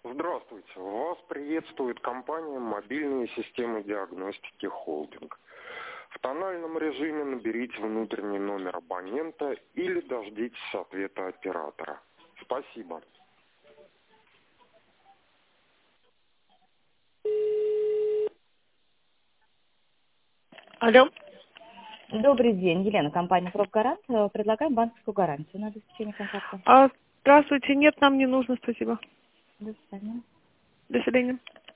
Здравствуйте. Вас приветствует компания «Мобильные системы диагностики Холдинг». В тональном режиме наберите внутренний номер абонента или дождитесь ответа оператора. Спасибо. Алло. Добрый день, Елена, компания «Профгарант». Предлагаем банковскую гарантию на обеспечение контакта. Здравствуйте. Нет, нам не нужно, спасибо. До свидания. До свидания.